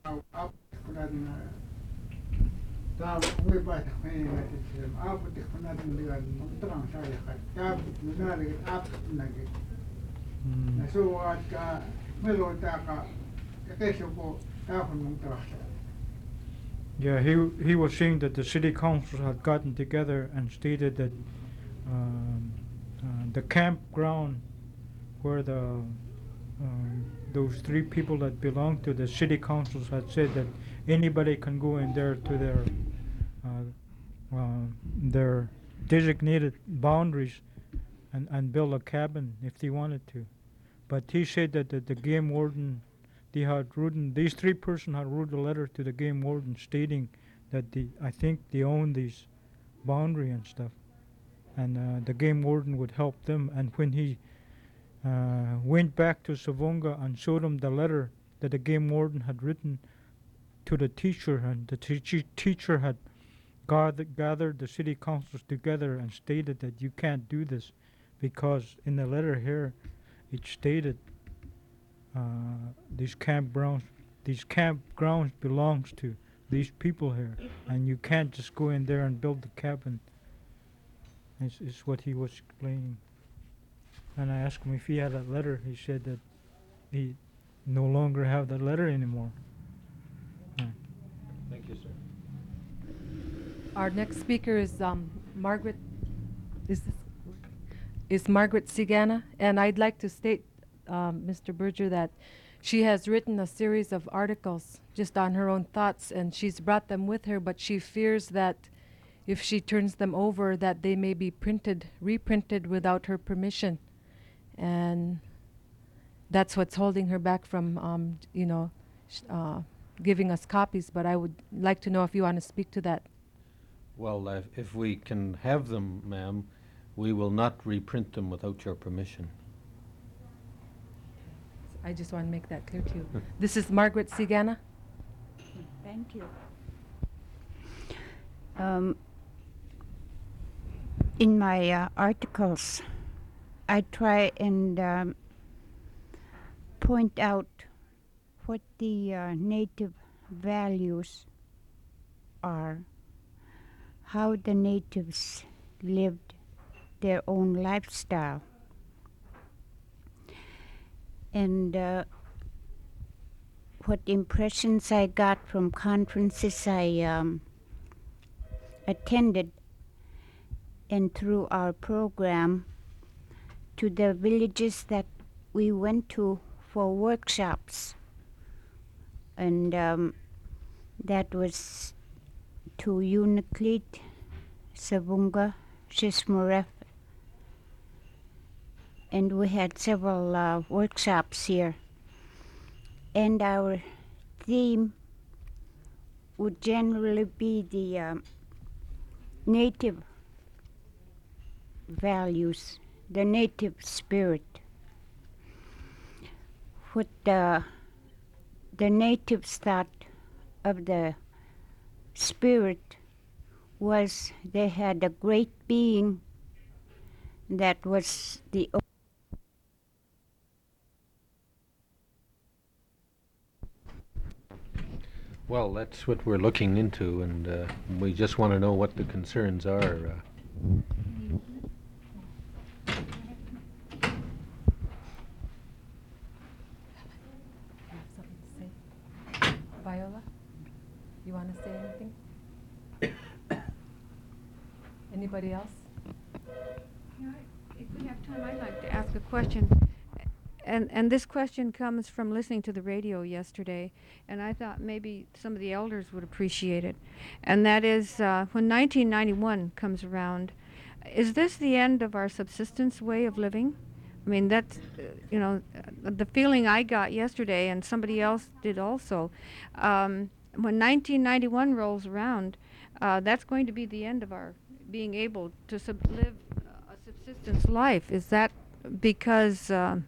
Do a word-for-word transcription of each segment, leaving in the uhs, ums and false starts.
Tam we ba ta kwen na ti sim a pu ti khna din de gan mong trang sa ya kha ta na le ap na ge na Mm. so wa ka me lo ta ka ka ke so po ta hu mong tra sa Yeah, he he was saying that the city council had gotten together and stated that um, uh, the campground where the um, those three people that belong to the city councils had said that anybody can go in there to their uh, uh, their designated boundaries and, and build a cabin if they wanted to. But he said that the, the game warden, they had written, these three person had wrote a letter to the game warden stating that the I think they own these boundary and stuff, and uh, the game warden would help them. And when he uh, went back to Savonga and showed him the letter that the game warden had written to the teacher, and the teacher teacher had gathered, gathered the city councils together and stated that you can't do this because in the letter here it stated uh, these campgrounds these campgrounds belongs to these people here, and you can't just go in there and build the cabin. Is is what he was explaining. And I asked him if he had that letter. He said that he no longer have that letter anymore. Yeah. Thank you, sir. Our next speaker is um, Margaret. Is this is Margaret Sigana, and I'd like to state, um, Mister Berger, that she has written a series of articles just on her own thoughts, and she's brought them with her. But she fears that if she turns them over, that they may be printed, reprinted without her permission, and that's what's holding her back from, um, you know, sh- uh, giving us copies. But I would like to know if you want to speak to that. Well, uh, if we can have them, ma'am, we will not reprint them without your permission. I just want to make that clear to you. This is Margaret Sigana. Thank you. Um, in my uh, articles, I try and um, point out what the uh, native values are, how the natives lived their own lifestyle. And uh, what impressions I got from conferences I um, attended, and through our program to the villages that we went to for workshops. And um, that was to Unaklit, Savunga, Shismuref, and we had several uh, workshops here. And our theme would generally be the um, native values, the native spirit. What the, the natives thought of the spirit was they had a great being that was the Well, that's what we're looking into, and uh, we just want to know what the concerns are. Uh, You have something to say? Viola, you want to say anything? Anybody else? Yeah, if we have time, I'd like to ask a question. And, and this question comes from listening to the radio yesterday, and I thought maybe some of the elders would appreciate it. And that is, uh, when nineteen ninety-one comes around, is this the end of our subsistence way of living? I mean, that's, uh, you know, uh, the feeling I got yesterday, and somebody else did also. Um, when nineteen ninety-one rolls around, uh, that's going to be the end of our being able to sub- live a subsistence life. Is that because... Um,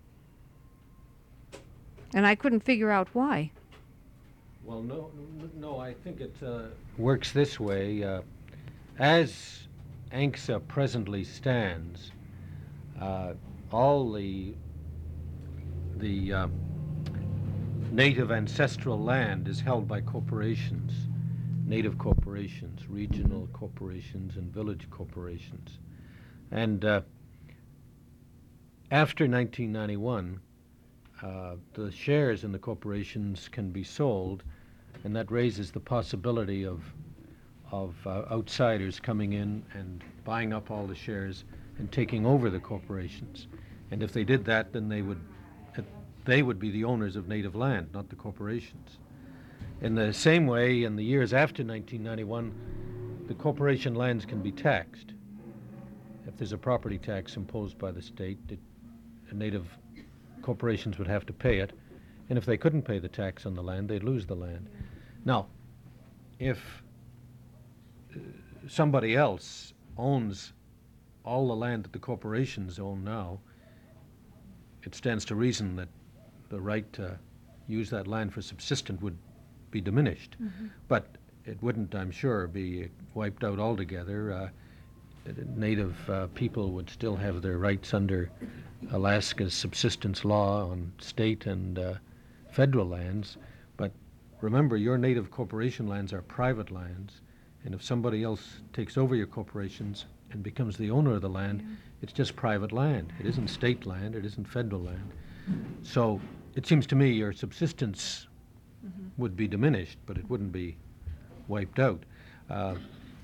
and I couldn't figure out why. well, no, n- no, I think it uh, works this way. Uh, as A N C S A presently stands, uh, all the the uh, native ancestral land is held by corporations, native corporations, regional corporations, and village corporations. And uh, after nineteen ninety-one, uh, the shares in the corporations can be sold, and that raises the possibility of of uh, outsiders coming in and buying up all the shares and taking over the corporations. And if they did that, then they would uh, they would be the owners of native land, not the corporations. In the same way, in the years after nineteen ninety-one, the corporation lands can be taxed. If there's a property tax imposed by the state, it, native corporations would have to pay it, and if they couldn't pay the tax on the land, they'd lose the land. Now, if uh, somebody else owns all the land that the corporations own now, it stands to reason that the right to use that land for subsistence would be diminished. Mm-hmm. But it wouldn't, I'm sure, be wiped out altogether. Uh, native uh, people would still have their rights under Alaska's subsistence law on state and uh, federal lands. But remember, your native corporation lands are private lands, and if somebody else takes over your corporations and becomes the owner of the land, Yeah. it's just private land. It isn't state land, it isn't federal land. So it seems to me your subsistence Mhm. would be diminished, but it wouldn't be wiped out. Uh,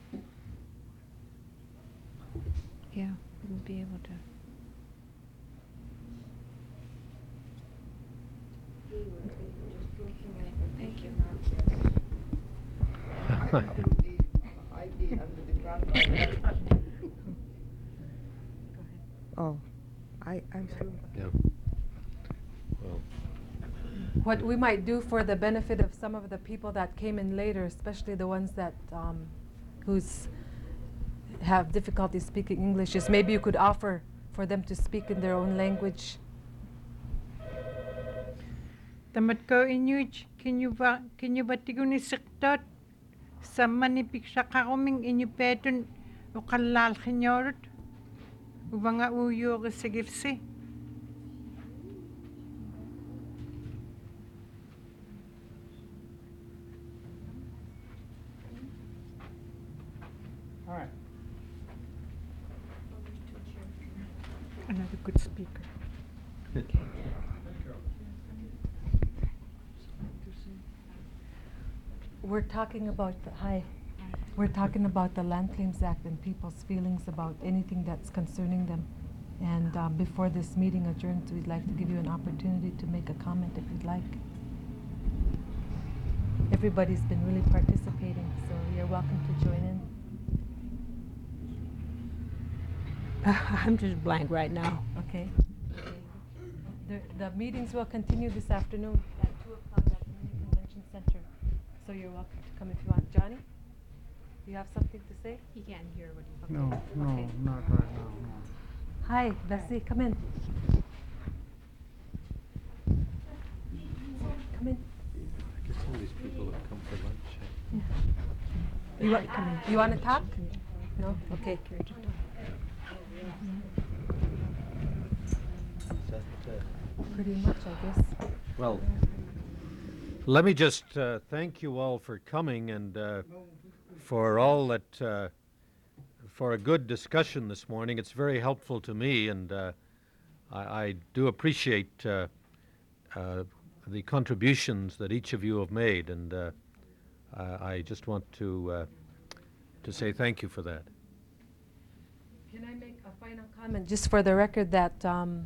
Yeah, wouldn't be able to. Thank you. Oh, I, I'm through. yeah. Well, What we might do for the benefit of some of the people that came in later, especially the ones that um, who's have difficulty speaking English, is maybe you could offer for them to speak in their own language. Tamat ko inyuj, kinyo ba, kinyo ba tigun isiktot? Sa manipik sa kakuming inyo petun, o kalal kinyorot? Ubanga uyo ka sigirsi. All right. Another good speaker. We're talking about the, hi. We're talking about the Land Claims Act and people's feelings about anything that's concerning them. And uh, before this meeting adjourns, we'd like to give you an opportunity to make a comment if you'd like. Everybody's been really participating, so you're welcome to join in. I'm just blank right now. Okay. The, the meetings will continue this afternoon at two o'clock at the Mini Convention Center. So you're welcome to come if you want. Johnny, do you have something to say? He can't hear what he's. No, no, Okay. not right now, no. Hi, Bessie, come in. Come in. I guess all these people have come for lunch. eh? You, wa- you want to talk? No? Okay. Is that, uh, Pretty much, I guess. Well, let me just uh, thank you all for coming and uh, for all that, uh, for a good discussion this morning. It's very helpful to me, and uh, I, I do appreciate uh, uh, the contributions that each of you have made, and uh, I, I just want to uh, to say thank you for that. Can I make a final comment, just for the record, that um,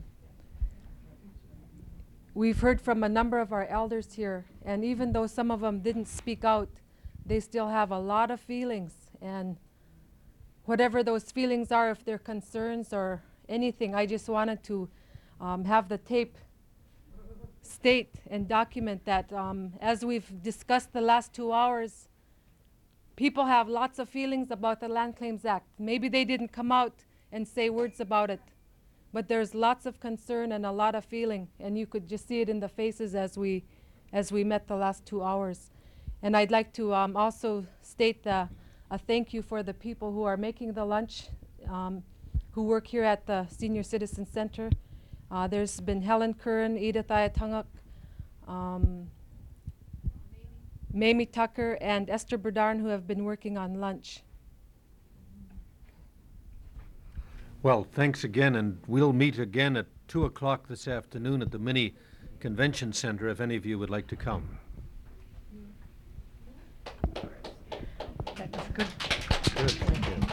we've heard from a number of our elders here, and even though some of them didn't speak out, they still have a lot of feelings. And whatever those feelings are, if they're concerns or anything, I just wanted to um, have the tape state and document that um, as we've discussed the last two hours, people have lots of feelings about the Land Claims Act. Maybe they didn't come out and say words about it, but there's lots of concern and a lot of feeling, and you could just see it in the faces as we, as we met the last two hours. And I'd like to um, also state the, a thank you for the people who are making the lunch, um, who work here at the Senior Citizen Center. Uh, there's been Helen Curran, Edith Ayatangak, um, Mamie Tucker and Esther Berdarn, who have been working on lunch. Well, thanks again, and we'll meet again at two o'clock this afternoon at the mini convention center if any of you would like to come. That was good. Good, thank you.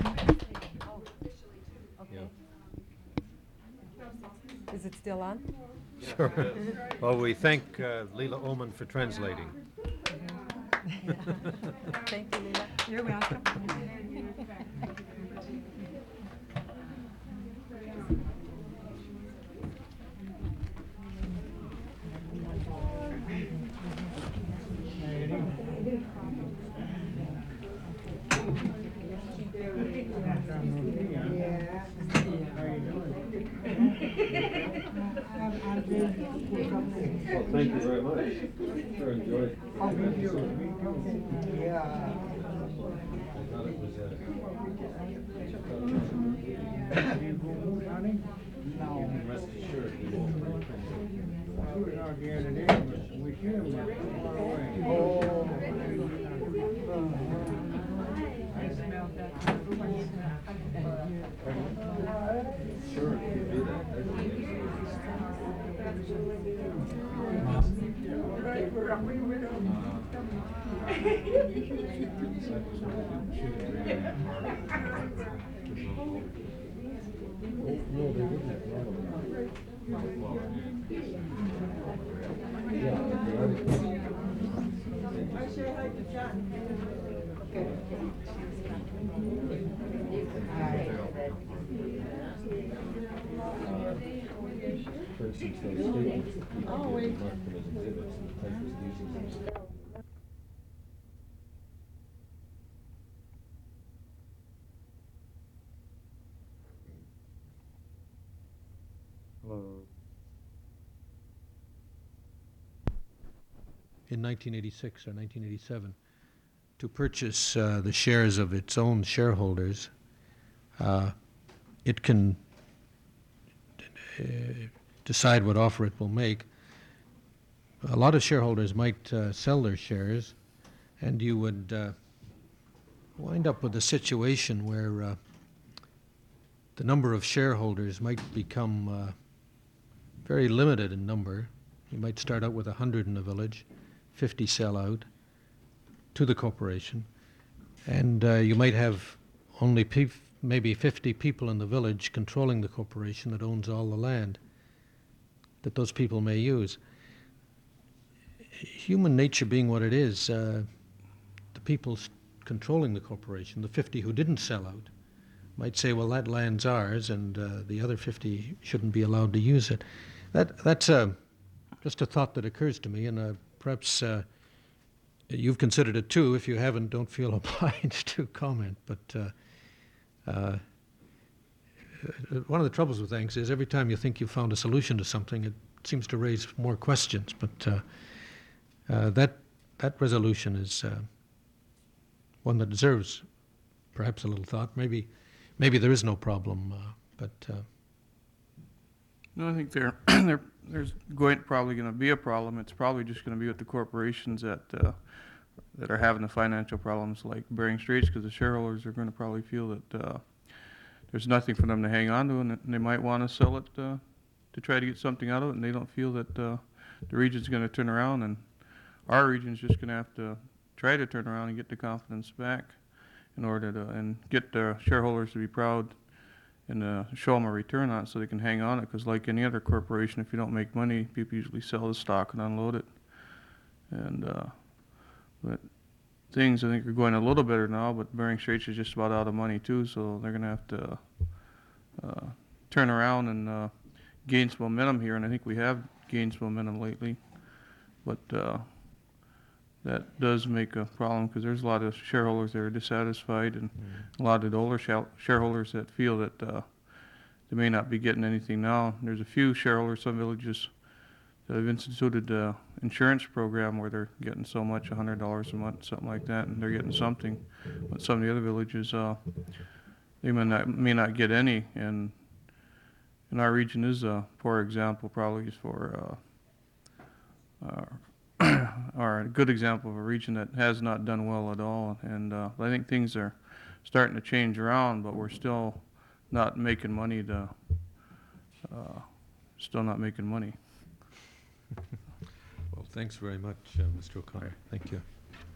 Yeah. Is it still on? Sure. Well, we thank uh, Leela Oman for translating. Thank you, Leila. You're welcome. Well, thank you very much. Sure enjoyed it. Oh, me too, me too. Yeah. I thought it was You go move, honey? No. rest assured we won't bring I was out the other day, but we should have went far away. Oh. I smelled that. Sure, if you do that, that would make For instance, those statements that people give mark them as exhibits, and the typist uses them. Hello. In nineteen eighty-six or nineteen eighty-seven, to purchase uh, the shares of its own shareholders, uh, it can uh, decide what offer it will make. A lot of shareholders might uh, sell their shares, and you would uh, wind up with a situation where uh, the number of shareholders might become uh, very limited in number. You might start out with one hundred in the village, fifty sell out to the corporation, and uh, you might have only pe- maybe fifty people in the village controlling the corporation that owns all the land that those people may use. Human nature being what it is, uh, the people s- controlling the corporation, the fifty who didn't sell out, might say, well, that land's ours, and uh, the other fifty shouldn't be allowed to use it. That That's uh, just a thought that occurs to me, and uh, perhaps uh, you've considered it too. If you haven't, don't feel obliged to comment. But uh, uh, one of the troubles with things is every time you think you've found a solution to something, it seems to raise more questions. But uh, uh, that that resolution is uh, one that deserves perhaps a little thought. Maybe maybe there is no problem, uh, but. Uh, No, I think there, there, there's going, probably going to be a problem. It's probably just going to be with the corporations that, uh, that are having the financial problems like Bering Straits, because the shareholders are going to probably feel that, uh, there's nothing for them to hang on to, and that they might want to sell it, uh, to try to get something out of it, and they don't feel that, uh, the region's going to turn around, and our region's just going to have to try to turn around and get the confidence back in order to, and get the shareholders to be proud and uh, show them a return on it so they can hang on it, because like any other corporation, if you don't make money, people usually sell the stock and unload it. And uh, but things I think are going a little better now, but Bering Straits is just about out of money too, so they're going to have to uh, turn around and uh, gain some momentum here, and I think we have gained some momentum lately. But uh, that does make a problem, because there's a lot of shareholders that are dissatisfied, and a lot of the older shal- shareholders that feel that uh, they may not be getting anything now. There's a few shareholders, some villages, that have instituted an insurance program where they're getting so much, one hundred dollars a month, something like that, and they're getting something. But some of the other villages, uh, they may not, may not get any, and and our region is a poor example probably for uh, uh, are a good example of a region that has not done well at all. And uh, I think things are starting to change around, but we're still not making money to, uh, still not making money. Well, thanks very much, uh, Mister O'Connor. Thank you.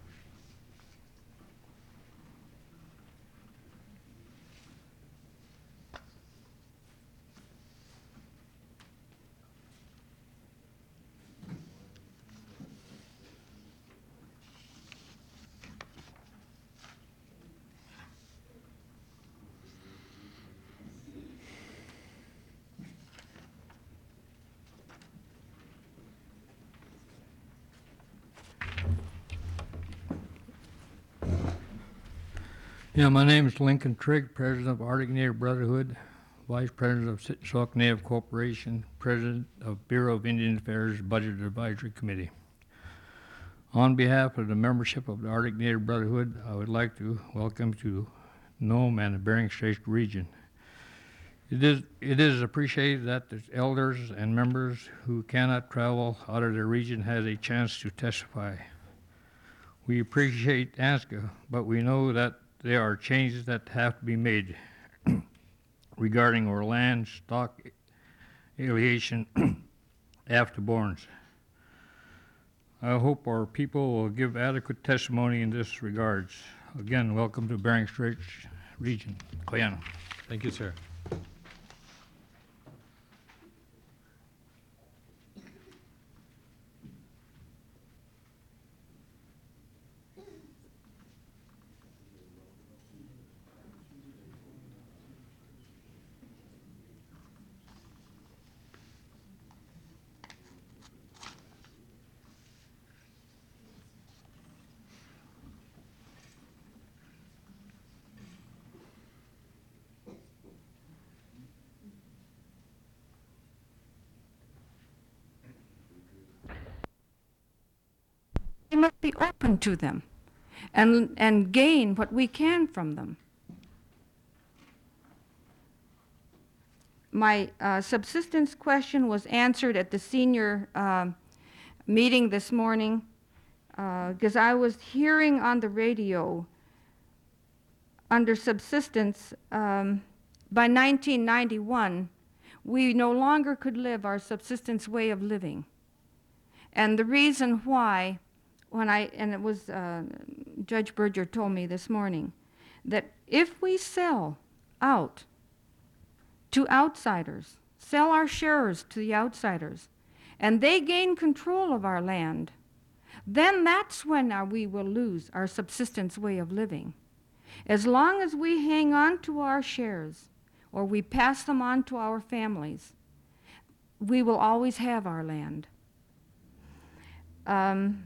Yeah, my name is Lincoln Trigg, President of Arctic Native Brotherhood, Vice President of Sitchilk Native Corporation, President of Bureau of Indian Affairs Budget Advisory Committee. On behalf of the membership of the Arctic Native Brotherhood, I would like to welcome to Nome and the Bering Strait region. It is, it is appreciated that the elders and members who cannot travel out of the region has a chance to testify. We appreciate ANSCA, but we know that there are changes that have to be made regarding our land, stock, alienation, afterborns. I hope our people will give adequate testimony in this regards. Again, welcome to Bering Strait region. Koyana. Thank you, sir. We must be open to them and, and gain what we can from them. My uh, subsistence question was answered at the senior um, meeting this morning because uh, I was hearing on the radio under subsistence um, by nineteen ninety-one we no longer could live our subsistence way of living. And the reason why, when I, and it was uh, Judge Berger told me this morning, that if we sell out to outsiders, sell our shares to the outsiders, and they gain control of our land, then that's when our, we will lose our subsistence way of living. As long as we hang on to our shares, or we pass them on to our families, we will always have our land. Um,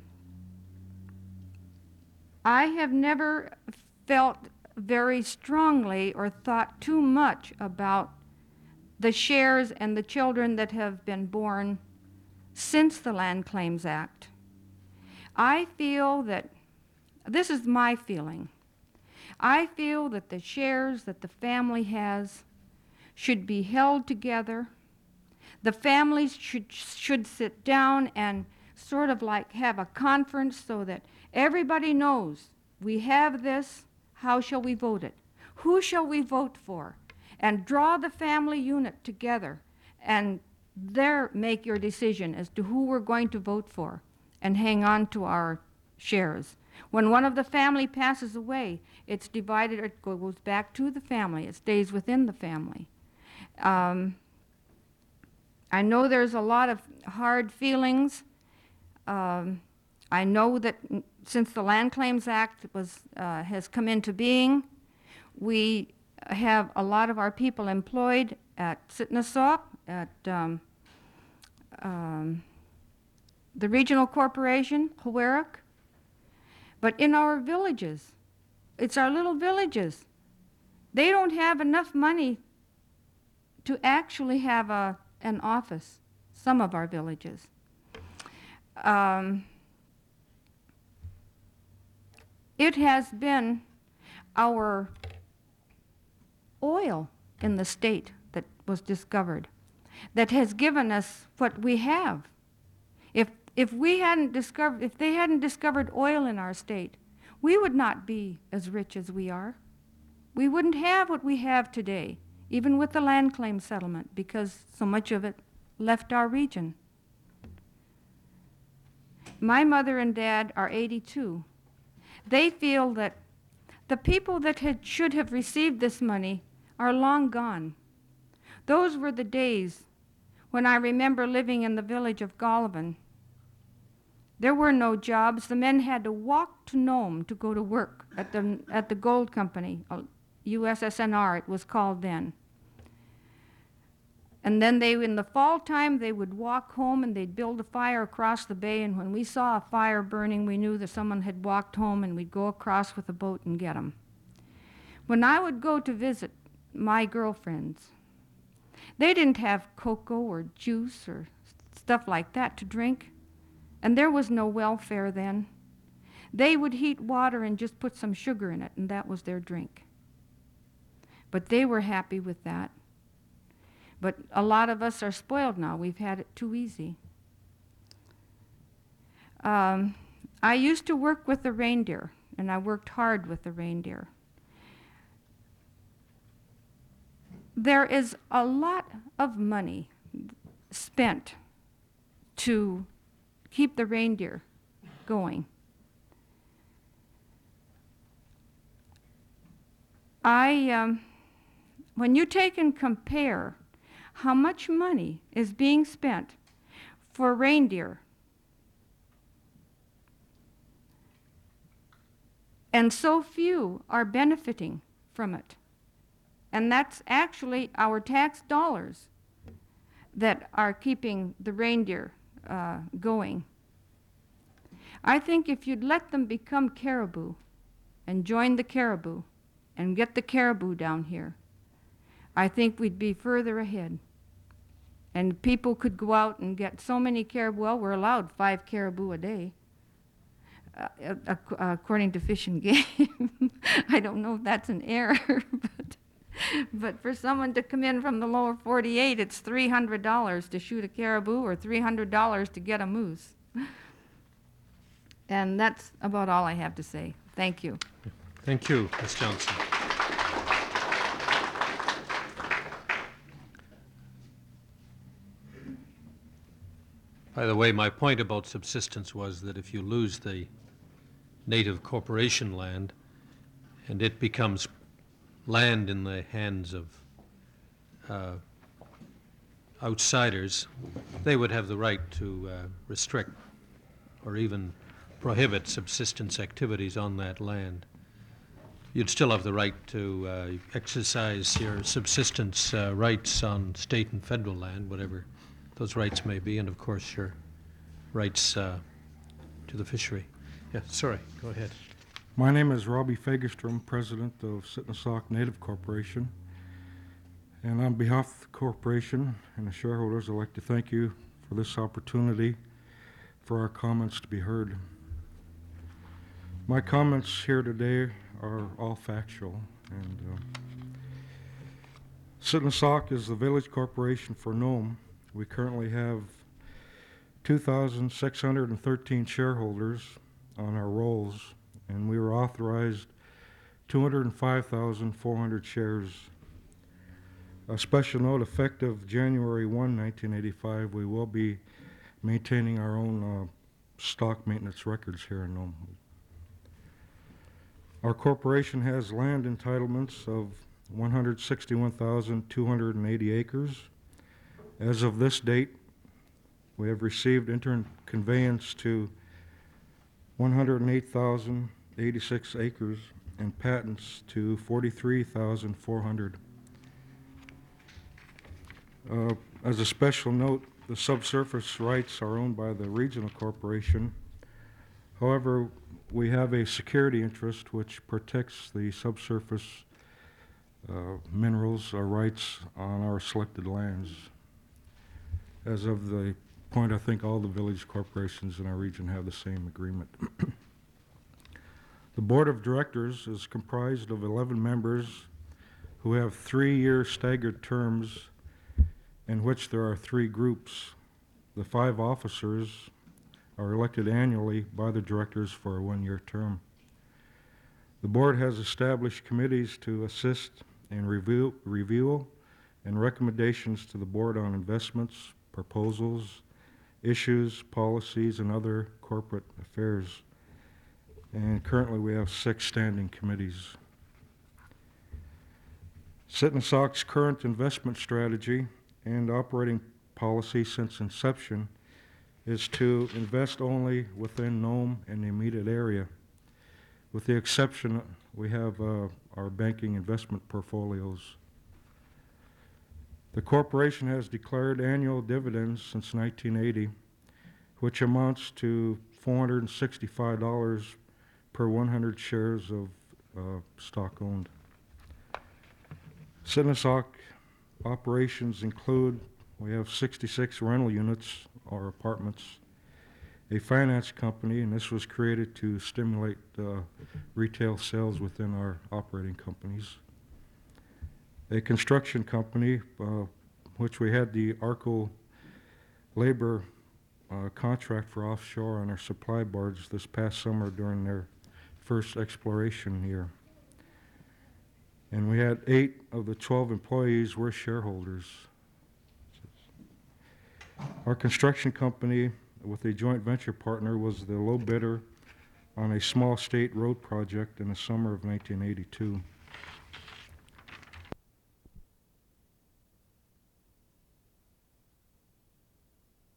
I have never felt very strongly or thought too much about the shares and the children that have been born since the Land Claims Act. I feel that, this is my feeling, I feel that the shares that the family has should be held together. The families should, should sit down and sort of like have a conference so that everybody knows we have this, how shall we vote it? Who shall we vote for? And draw the family unit together and there make your decision as to who we're going to vote for and hang on to our shares. When one of the family passes away, it's divided, it goes back to the family, it stays within the family. Um, I know there's a lot of hard feelings. Um, I know that since the Land Claims Act was, uh, has come into being, we have a lot of our people employed at Sitnassawk, at um, um, the regional corporation, Hawerak. But in our villages, it's our little villages. They don't have enough money to actually have a, an office, some of our villages. Um, it has been our oil in the state that was discovered that has given us what we have. If if we hadn't discovered, if they hadn't discovered oil in our state, we would not be as rich as we are. We wouldn't have what we have today, even with the land claim settlement, because so much of it left our region. My mother and dad are eighty-two. They feel that the people that had, should have received this money are long gone. Those were the days when I remember living in the village of Golovin. There were no jobs. The men had to walk to Nome to go to work at the, at the gold company, uh, U S S N R it was called then. And then they, in the fall time, they would walk home and they'd build a fire across the bay, and when we saw a fire burning, we knew that someone had walked home, and we'd go across with a boat and get them. When I would go to visit my girlfriends, they didn't have cocoa or juice or stuff like that to drink, and there was no welfare then. They would heat water and just put some sugar in it, and that was their drink. But they were happy with that. But a lot of us are spoiled now. We've had it too easy. Um, I used to work with the reindeer, and I worked hard with the reindeer. There is a lot of money spent to keep the reindeer going. I, um, when you take and compare how much money is being spent for reindeer, and so few are benefiting from it, and that's actually our tax dollars that are keeping the reindeer uh, going. I think if you'd let them become caribou and join the caribou and get the caribou down here, I think we'd be further ahead. And people could go out and get so many caribou. Well, we're allowed five caribou a day, uh, uh, according to Fish and Game. I don't know if that's an error, but, but for someone to come in from the lower forty-eight, it's three hundred dollars to shoot a caribou or three hundred dollars to get a moose. And that's about all I have to say. Thank you. Thank you, Miz Johnson. By the way, my point about subsistence was that if you lose the native corporation land and it becomes land in the hands of uh, outsiders, they would have the right to uh, restrict or even prohibit subsistence activities on that land. You'd still have the right to uh, exercise your subsistence uh, rights on state and federal land, whatever those rights may be, and of course your rights uh, to the fishery. Yeah, sorry, go ahead. My name is Robbie Fagerstrom, president of Sitnasauk Native Corporation. And on behalf of the corporation and the shareholders, I'd like to thank you for this opportunity for our comments to be heard. My comments here today are all factual. And uh, Sitnasauk is the village corporation for Nome. We currently have two thousand six hundred thirteen shareholders on our rolls, and we were authorized two hundred five thousand four hundred shares. A special note, effective January first, nineteen eighty-five, we will be maintaining our own uh, stock maintenance records here in Nome. Our corporation has land entitlements of one hundred sixty-one thousand two hundred eighty acres. As of this date, we have received interim conveyance to one hundred eight thousand eighty-six acres and patents to forty-three thousand four hundred. Uh, as a special note, the subsurface rights are owned by the regional corporation. However, we have a security interest which protects the subsurface uh, minerals or rights on our selected lands. As of the point, I think all the village corporations in our region have the same agreement. The board of directors is comprised of eleven members who have three-year staggered terms in which there are three groups. The five officers are elected annually by the directors for a one-year term. The board has established committees to assist in review, review and recommendations to the board on investments, proposals, issues, policies, and other corporate affairs. And currently we have six standing committees. Sitnasoc's current investment strategy and operating policy since inception is to invest only within Nome and the immediate area. With the exception, we have uh, our banking investment portfolios. The corporation has declared annual dividends since nineteen eighty, which amounts to four hundred sixty-five dollars per one hundred shares of uh, stock owned. Sitnasoc operations include, we have sixty-six rental units or apartments, a finance company, and this was created to stimulate uh, retail sales within our operating companies, a construction company, uh, which we had the ARCO labor uh, contract for offshore on our supply barge this past summer during their first exploration year. And we had eight of the twelve employees were shareholders. Our construction company with a joint venture partner was the low bidder on a small state road project in the summer of nineteen eighty-two.